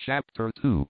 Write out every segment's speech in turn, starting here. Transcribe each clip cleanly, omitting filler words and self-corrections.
Chapter 2.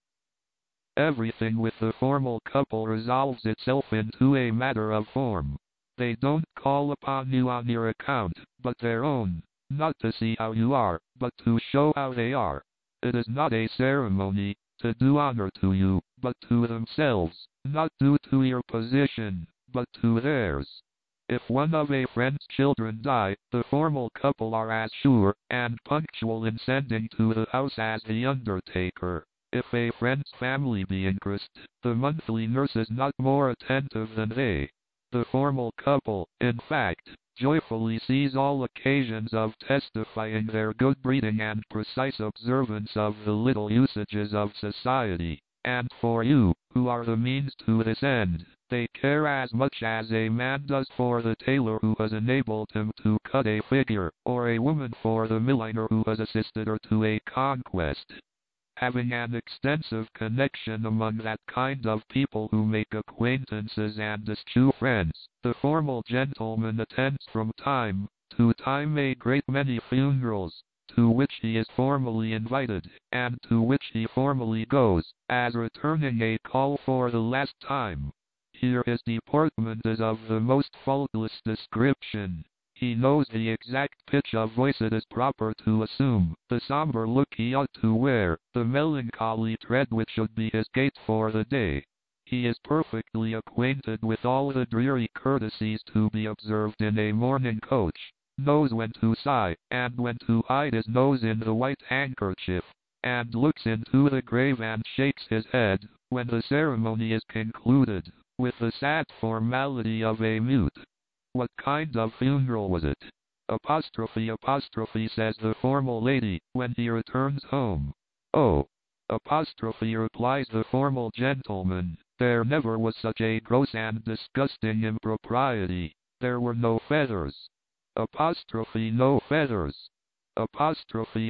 Everything with the formal couple resolves itself into a matter of form. They don't call upon you on your account, but their own, not to see how you are, but to show how they are. It is not a ceremony, to do honor to you, but to themselves, not due to your position, but to theirs. If one of a friend's children die, the formal couple are as sure and punctual in sending to the house as the undertaker. If a friend's family be increased, the monthly nurse is not more attentive than they. The formal couple, in fact, joyfully seize all occasions of testifying their good breeding and precise observance of the little usages of society. And for you, who are the means to this end, they care as much as a man does for the tailor who has enabled him to cut a figure, or a woman for the milliner who has assisted her to a conquest. Having an extensive connection among that kind of people who make acquaintances and eschew friends, the formal gentleman attends from time to time a great many funerals, to which he is formally invited, and to which he formally goes, as returning a call for the last time. Here his deportment is of the most faultless description. He knows the exact pitch of voice it is proper to assume, the somber look he ought to wear, the melancholy tread which should be his gait for the day. He is perfectly acquainted with all the dreary courtesies to be observed in a mourning coach, knows when to sigh, and when to hide his nose in the white handkerchief, and looks into the grave and shakes his head, when the ceremony is concluded, with the sad formality of a mute. What kind of funeral was it? Apostrophe, says the formal lady, when he returns home. Oh, apostrophe, replies the formal gentleman, there never was such a gross and disgusting impropriety. There were no feathers. Apostrophe, no feathers. Apostrophe,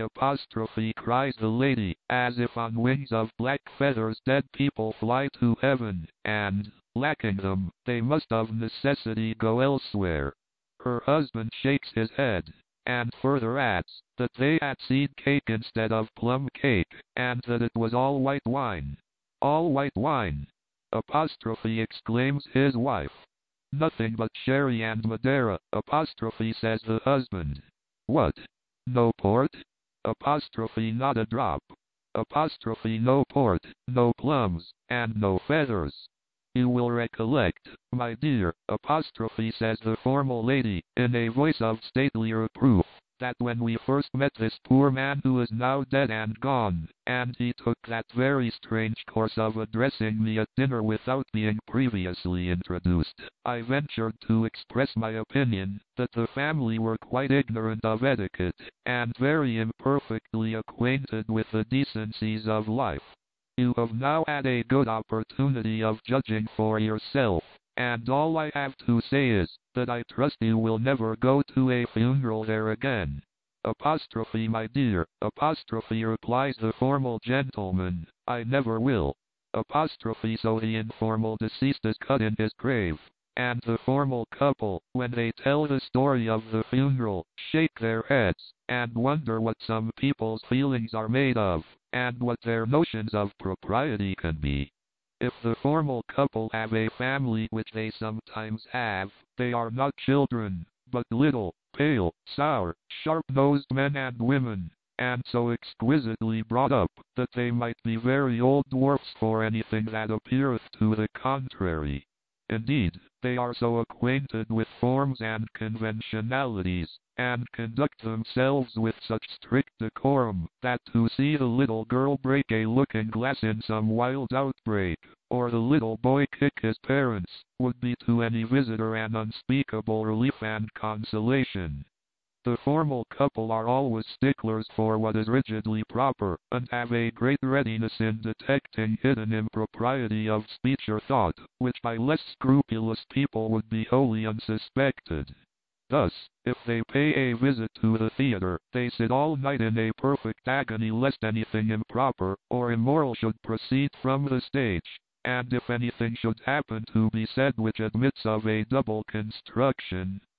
cries the lady, as if on wings of black feathers dead people fly to heaven, and, lacking them, they must of necessity go elsewhere. Her husband shakes his head, and further adds, that they had seed cake instead of plum cake, and that it was all white wine. All white wine! Apostrophe, exclaims his wife. Nothing but sherry and Madeira, apostrophe, says the husband. What? No port? Apostrophe, not a drop. Apostrophe, no port, no plums, and no feathers. You will recollect, my dear, apostrophe, says the formal lady, in a voice of stately reproof, that when we first met this poor man who is now dead and gone, and he took that very strange course of addressing me at dinner without being previously introduced, I ventured to express my opinion that the family were quite ignorant of etiquette, and very imperfectly acquainted with the decencies of life. You have now had a good opportunity of judging for yourself, and all I have to say is, that I trust you will never go to a funeral there again. Apostrophe, my dear, apostrophe, replies the formal gentleman, I never will. Apostrophe, so the informal deceased is cut in his grave, and the formal couple, when they tell the story of the funeral, shake their heads, and wonder what some people's feelings are made of, and what their notions of propriety can be. If the formal couple have a family, which they sometimes have, they are not children, but little, pale, sour, sharp-nosed men and women, and so exquisitely brought up, that they might be very old dwarfs for anything that appeareth to the contrary. Indeed, they are so acquainted with forms and conventionalities, and conduct themselves with such strict decorum, that to see the little girl break a looking-glass in some wild outbreak, or the little boy kick his parents, would be to any visitor an unspeakable relief and consolation. The formal couple are always sticklers for what is rigidly proper, and have a great readiness in detecting hidden impropriety of speech or thought, which by less scrupulous people would be wholly unsuspected. Thus, if they pay a visit to the theater, they sit all night in a perfect agony lest anything improper or immoral should proceed from the stage, and if anything should happen to be said which admits of a double construction,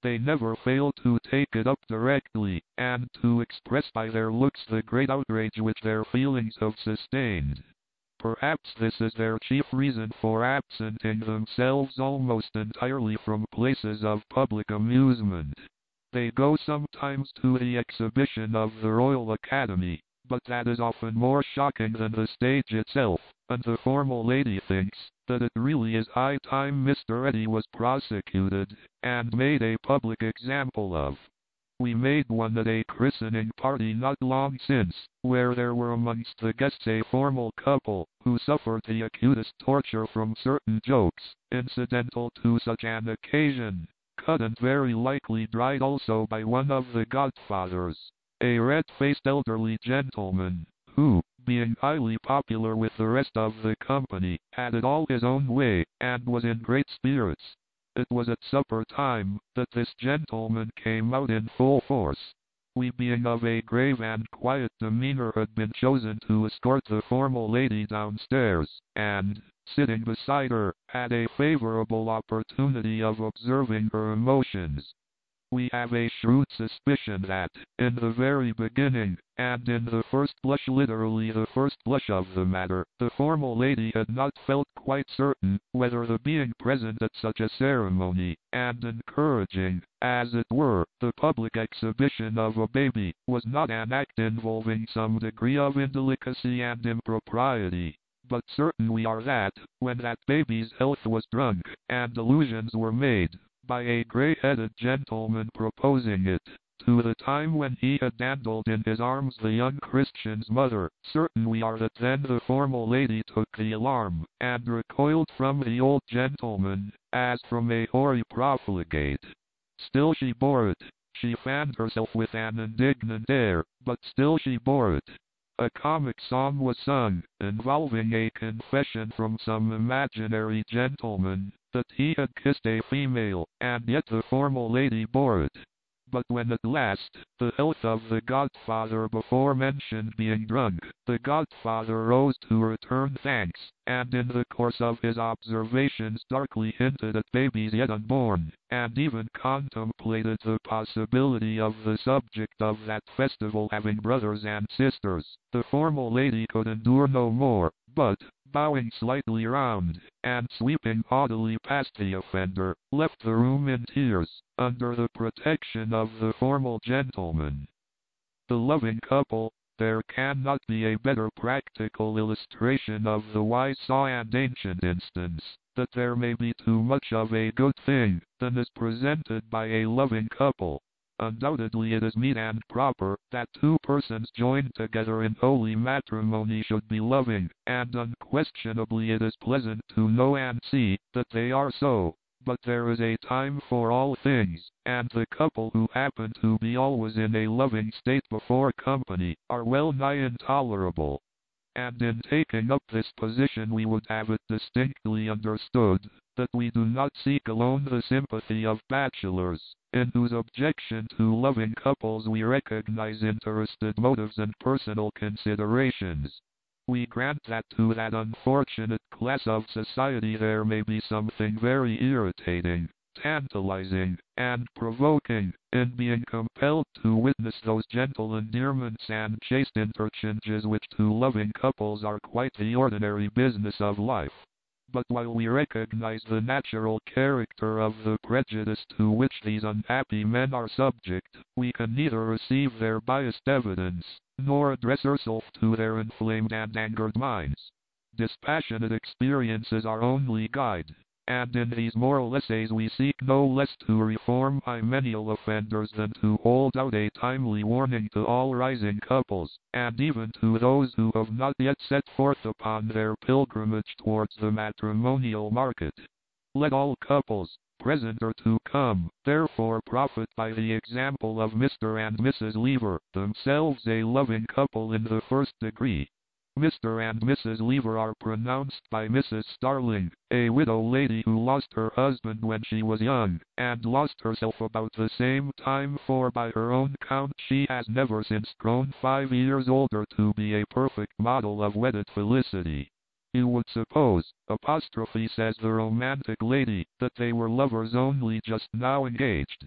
They never fail to take it up directly, and to express by their looks the great outrage which their feelings have sustained. Perhaps this is their chief reason for absenting themselves almost entirely from places of public amusement. They go sometimes to the exhibition of the Royal Academy, but that is often more shocking than the stage itself, and the formal lady thinks that it really is high time Mr. Eddy was prosecuted, and made a public example of. We made one at a christening party not long since, where there were amongst the guests a formal couple, who suffered the acutest torture from certain jokes, incidental to such an occasion, cut and very likely dried also by one of the godfathers, a red-faced elderly gentleman, who, being highly popular with the rest of the company, had it all his own way, and was in great spirits. It was at supper time that this gentleman came out in full force. We, being of a grave and quiet demeanor, had been chosen to escort the formal lady downstairs, and, sitting beside her, had a favorable opportunity of observing her emotions. We have a shrewd suspicion that, in the very beginning, and in the first blush, literally the first blush of the matter, the formal lady had not felt quite certain whether the being present at such a ceremony, and encouraging, as it were, the public exhibition of a baby, was not an act involving some degree of indelicacy and impropriety. But certain we are that, when that baby's health was drunk, and allusions were made, by a grey-headed gentleman proposing it, to the time when he had dandled in his arms the young Christian's mother, certain we are that then the formal lady took the alarm, and recoiled from the old gentleman, as from a hoary profligate. Still she bore it. She fanned herself with an indignant air, but still she bore it. A comic song was sung, involving a confession from some imaginary gentleman, that he had kissed a female, and yet the formal lady bore it. But when at last, the health of the godfather before mentioned being drunk, the godfather rose to return thanks, and in the course of his observations darkly hinted at babies yet unborn, and even contemplated the possibility of the subject of that festival having brothers and sisters, the formal lady could endure no more, but, bowing slightly round, and sweeping haughtily past the offender, left the room in tears, under the protection of the formal gentleman. The loving couple. There cannot be a better practical illustration of the wise saw and ancient instance, that there may be too much of a good thing, than is presented by a loving couple. Undoubtedly it is meet and proper, that two persons joined together in holy matrimony should be loving, and unquestionably it is pleasant to know and see, that they are so. But there is a time for all things, and the couple who happen to be always in a loving state before company, are well nigh intolerable. And in taking up this position we would have it distinctly understood, that we do not seek alone the sympathy of bachelors, in whose objection to loving couples we recognize interested motives and personal considerations. We grant that to that unfortunate class of society there may be something very irritating, tantalizing, and provoking, in being compelled to witness those gentle endearments and chaste interchanges which to loving couples are quite the ordinary business of life. But while we recognize the natural character of the prejudice to which these unhappy men are subject, we can neither receive their biased evidence, nor address ourselves to their inflamed and angered minds. Dispassionate experience is our only guide, and in these moral essays we seek no less to reform hymeneal offenders than to hold out a timely warning to all rising couples, and even to those who have not yet set forth upon their pilgrimage towards the matrimonial market. Let all couples, present or to come, therefore profit by the example of Mr. and Mrs. Lever, themselves a loving couple in the first degree. Mr. and Mrs. Lever are pronounced by Mrs. Starling, a widow lady who lost her husband when she was young, and lost herself about the same time, for by her own count she has never since grown 5 years older to be a perfect model of wedded felicity. You would suppose, says the romantic lady, that they were lovers only just now engaged.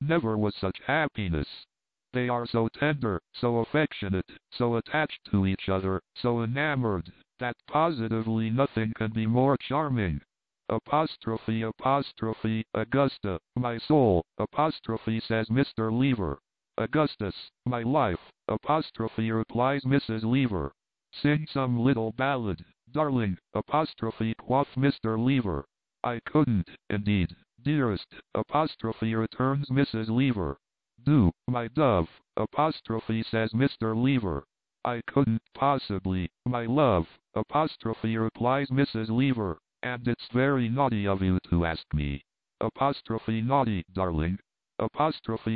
Never was such happiness. They are so tender, so affectionate, so attached to each other, so enamored, that positively nothing can be more charming. Apostrophe, Augusta, my soul, apostrophe, says Mr. Lever. Augustus, my life, apostrophe, replies Mrs. Lever. Sing some little ballad, darling, apostrophe, quoth Mr. Lever. I couldn't, indeed, dearest, apostrophe, returns Mrs. Lever. Do, my dove, apostrophe, says Mr. Lever. I couldn't possibly, my love, apostrophe, replies Mrs. Lever, and it's very naughty of you to ask me. Apostrophe, naughty, darling. Apostrophe,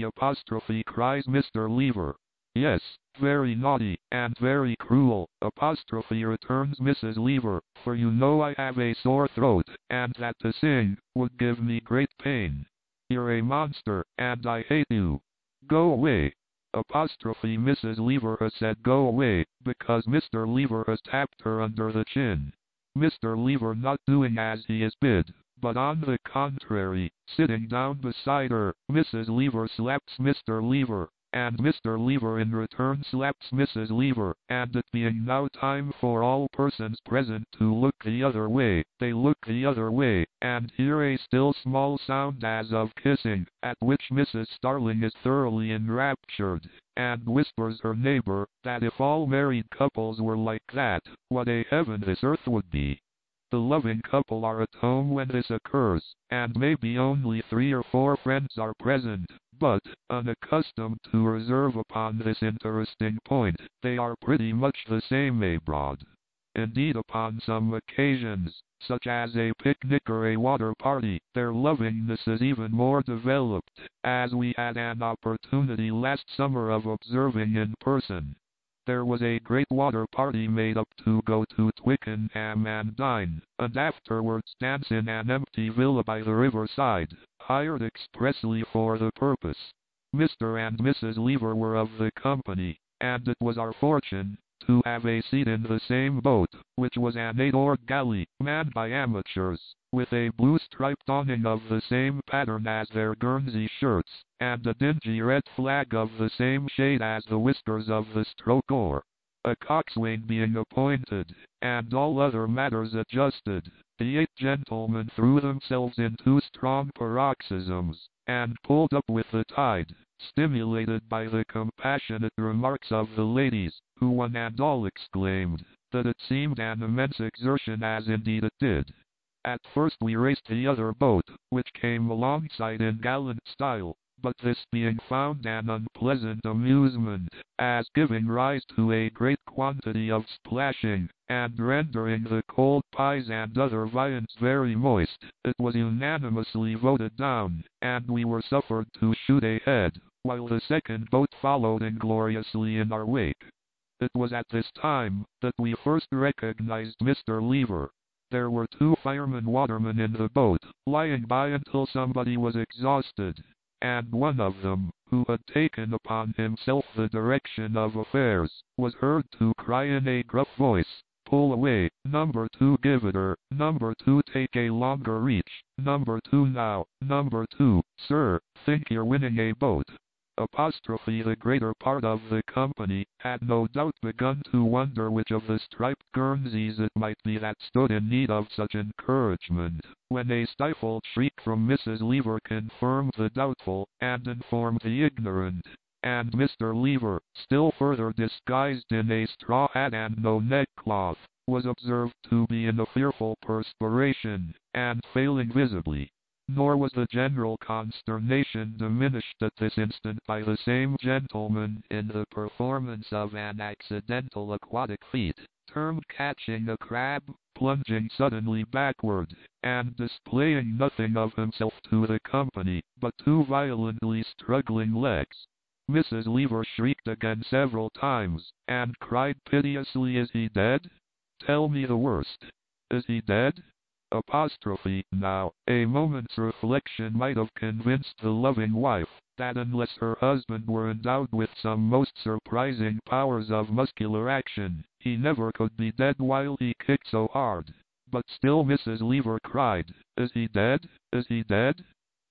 cries Mr. Lever. Yes, very naughty, and very cruel, apostrophe, returns Mrs. Lever, for you know I have a sore throat, and that to sing would give me great pain. You're a monster, and I hate you. Go away. Apostrophe, Mrs. Lever has said go away, because Mr. Lever has tapped her under the chin. Mr. Lever not doing as he is bid, but on the contrary, sitting down beside her, Mrs. Lever slaps Mr. Lever, and Mr. Lever in return slaps Mrs. Lever, and it being now time for all persons present to look the other way, they look the other way, and hear a still small sound as of kissing, at which Mrs. Starling is thoroughly enraptured, and whispers her neighbor, that if all married couples were like that, what a heaven this earth would be. The loving couple are at home when this occurs, and maybe only 3 or 4 friends are present, but, unaccustomed to reserve upon this interesting point, they are pretty much the same abroad. Indeed, upon some occasions, such as a picnic or a water party, their lovingness is even more developed, as we had an opportunity last summer of observing in person. There was a great water party made up to go to Twickenham and dine, and afterwards dance in an empty villa by the riverside, hired expressly for the purpose. Mr. and Mrs. Lever were of the company, and it was our fortune to have a seat in the same boat, which was an 8-oared galley, manned by amateurs, with a blue striped awning of the same pattern as their Guernsey shirts, and a dingy red flag of the same shade as the whiskers of the stroke oar. A coxswain being appointed, and all other matters adjusted, the 8 gentlemen threw themselves into strong paroxysms, and pulled up with the tide, stimulated by the compassionate remarks of the ladies, who one and all exclaimed that it seemed an immense exertion, as indeed it did. At first we raced the other boat, which came alongside in gallant style, but this being found an unpleasant amusement, as giving rise to a great quantity of splashing, and rendering the cold pies and other viands very moist, it was unanimously voted down, and we were suffered to shoot ahead, while the second boat followed ingloriously in our wake. It was at this time that we first recognized Mr. Lever. There were 2 firemen-watermen in the boat, lying by until somebody was exhausted, and one of them, who had taken upon himself the direction of affairs, was heard to cry in a gruff voice, "Pull away, number 2, give it her, number 2, take a longer reach, number 2 now, number 2, sir, think you're winning a boat." Apostrophe, the greater part of the company had no doubt begun to wonder which of the striped Guernseys it might be that stood in need of such encouragement, when a stifled shriek from Mrs. Lever confirmed the doubtful, and informed the ignorant, and Mr. Lever, still further disguised in a straw hat and no neckcloth, was observed to be in a fearful perspiration, and failing visibly. Nor was the general consternation diminished at this instant by the same gentleman in the performance of an accidental aquatic feat, termed catching a crab, plunging suddenly backward, and displaying nothing of himself to the company, but 2 violently struggling legs. Mrs. Lever shrieked again several times, and cried piteously, "Is he dead? Tell me the worst. Is he dead?" Apostrophe, now, a moment's reflection might have convinced the loving wife, that unless her husband were endowed with some most surprising powers of muscular action, he never could be dead while he kicked so hard. But still Mrs. Lever cried, "Is he dead? Is he dead?"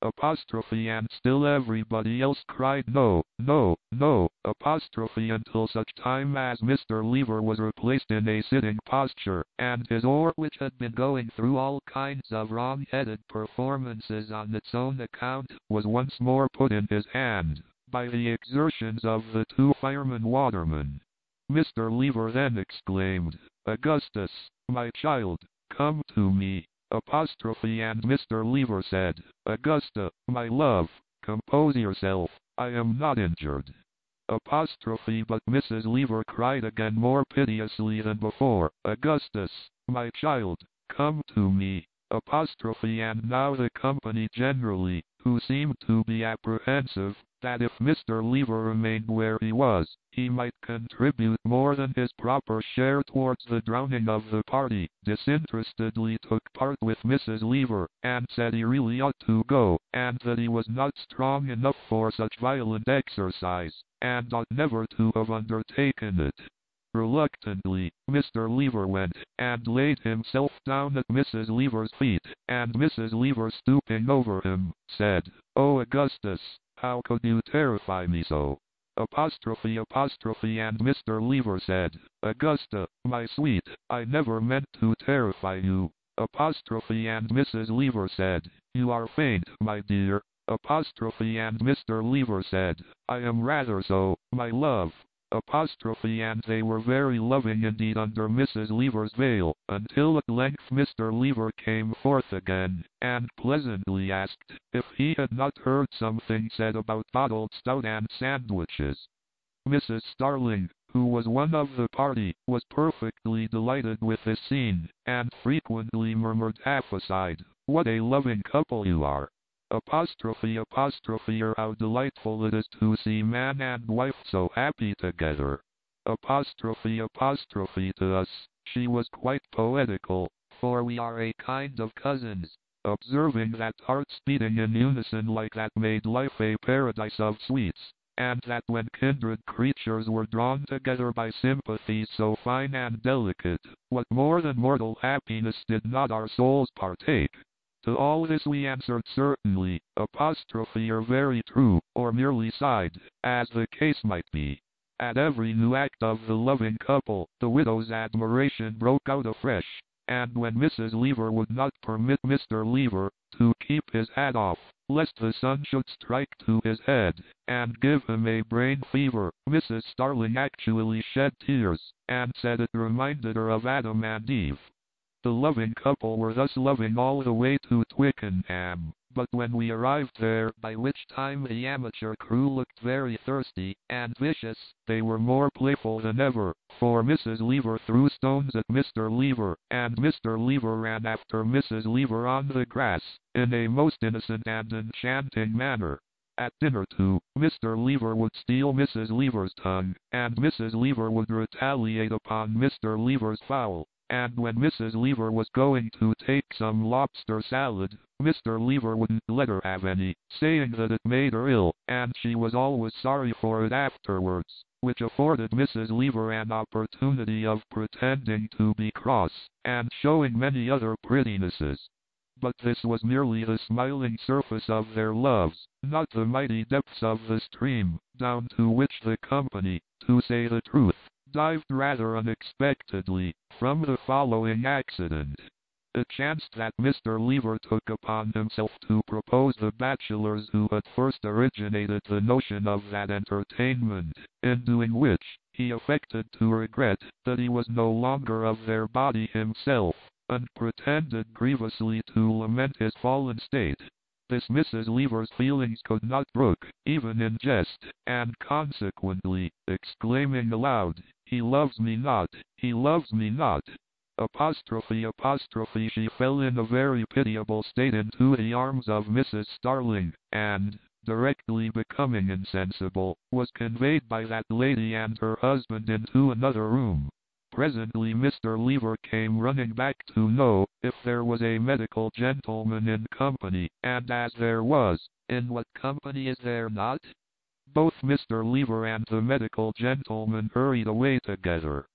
apostrophe, and still everybody else cried no, no, no, apostrophe, until such time as Mr. Lever was replaced in a sitting posture, and his oar, which had been going through all kinds of wrong-headed performances on its own account, was once more put in his hand, by the exertions of the two firemen watermen. Mr. Lever then exclaimed, "Augustus, my child, come to me," apostrophe, and Mr. Lever said, "Augusta, my love, compose yourself, I am not injured," apostrophe, but Mrs. Lever cried again more piteously than before, "Augustus, my child, come to me," apostrophe, and now the company generally, who seemed to be apprehensive that if Mr. Lever remained where he was, he might contribute more than his proper share towards the drowning of the party, disinterestedly took part with Mrs. Lever, and said he really ought to go, and that he was not strong enough for such violent exercise, and ought never to have undertaken it. Reluctantly, Mr. Lever went, and laid himself down at Mrs. Lever's feet, and Mrs. Lever, stooping over him, said, "Oh, Augustus, how could you terrify me so?" Apostrophe, apostrophe, and Mr. Lever said, "Augusta, my sweet, I never meant to terrify you," apostrophe, and Mrs. Lever said, "You are faint, my dear," apostrophe, and Mr. Lever said, "I am rather so, my love," apostrophe, and they were very loving indeed under Mrs. Lever's veil, until at length Mr. Lever came forth again, and pleasantly asked if he had not heard something said about bottled stout and sandwiches. Mrs. Starling, who was one of the party, was perfectly delighted with this scene, and frequently murmured half aside, "What a loving couple you are!" Apostrophe, apostrophe, how delightful it is to see man and wife so happy together. Apostrophe, apostrophe, to us, she was quite poetical, for we are a kind of cousins, observing that hearts beating in unison like that made life a paradise of sweets, and that when kindred creatures were drawn together by sympathies so fine and delicate, what more than mortal happiness did not our souls partake? To all this we answered certainly, apostrophe, or very true, or merely sighed, as the case might be. At every new act of the loving couple, the widow's admiration broke out afresh, and when Mrs. Lever would not permit Mr. Lever to keep his hat off, lest the sun should strike to his head, and give him a brain fever, Mrs. Starling actually shed tears, and said it reminded her of Adam and Eve. The loving couple were thus loving all the way to Twickenham, but when we arrived there, by which time the amateur crew looked very thirsty and vicious, they were more playful than ever, for Mrs. Lever threw stones at Mr. Lever, and Mr. Lever ran after Mrs. Lever on the grass, in a most innocent and enchanting manner. At dinner too, Mr. Lever would steal Mrs. Lever's tongue, and Mrs. Lever would retaliate upon Mr. Lever's fowl. And when Mrs. Lever was going to take some lobster salad, Mr. Lever wouldn't let her have any, saying that it made her ill, and she was always sorry for it afterwards, which afforded Mrs. Lever an opportunity of pretending to be cross, and showing many other prettinesses. But this was merely the smiling surface of their loves, not the mighty depths of the stream, down to which the company, to say the truth, dived rather unexpectedly, from the following accident. It chanced that Mr. Lever took upon himself to propose the bachelors who had first originated the notion of that entertainment, in doing which, he affected to regret that he was no longer of their body himself, and pretended grievously to lament his fallen state. This Mrs. Lever's feelings could not brook, even in jest, and consequently, exclaiming aloud, "He loves me not, he loves me not," apostrophe, apostrophe, she fell in a very pitiable state into the arms of Mrs. Starling, and, directly becoming insensible, was conveyed by that lady and her husband into another room. Presently Mr. Lever came running back to know if there was a medical gentleman in company, and as there was, in what company is there not? Both Mr. Lever and the medical gentleman hurried away together.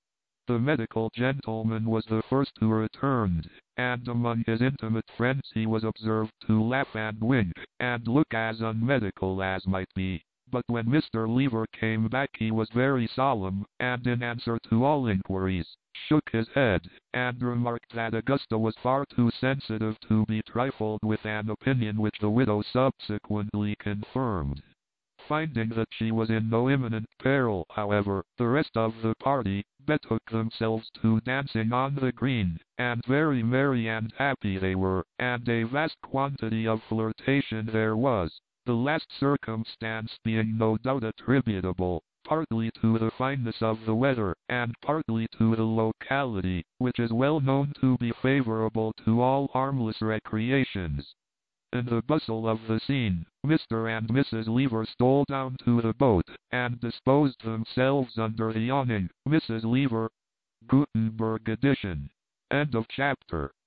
The medical gentleman was the first who returned, and among his intimate friends he was observed to laugh and wink, and look as unmedical as might be. But when Mr. Lever came back he was very solemn, and in answer to all inquiries, shook his head, and remarked that Augusta was far too sensitive to be trifled with, an opinion which the widow subsequently confirmed. Finding that she was in no imminent peril, however, the rest of the party betook themselves to dancing on the green, and very merry and happy they were, and a vast quantity of flirtation there was, the last circumstance being no doubt attributable, partly to the fineness of the weather, and partly to the locality, which is well known to be favorable to all harmless recreations. In the bustle of the scene, Mr. and Mrs. Lever stole down to the boat, and disposed themselves under the awning. Mrs. Lever, Gutenberg edition. End of chapter.